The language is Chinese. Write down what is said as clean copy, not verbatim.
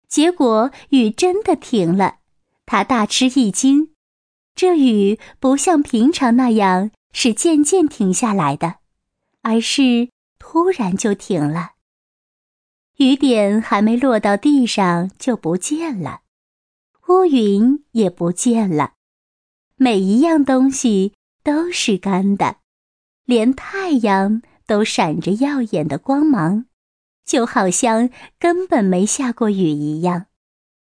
结果雨真的停了，他大吃一惊。这雨不像平常那样是渐渐停下来的，而是突然就停了。雨点还没落到地上就不见了，乌云也不见了，每一样东西都是干的，连太阳都闪着耀眼的光芒，就好像根本没下过雨一样。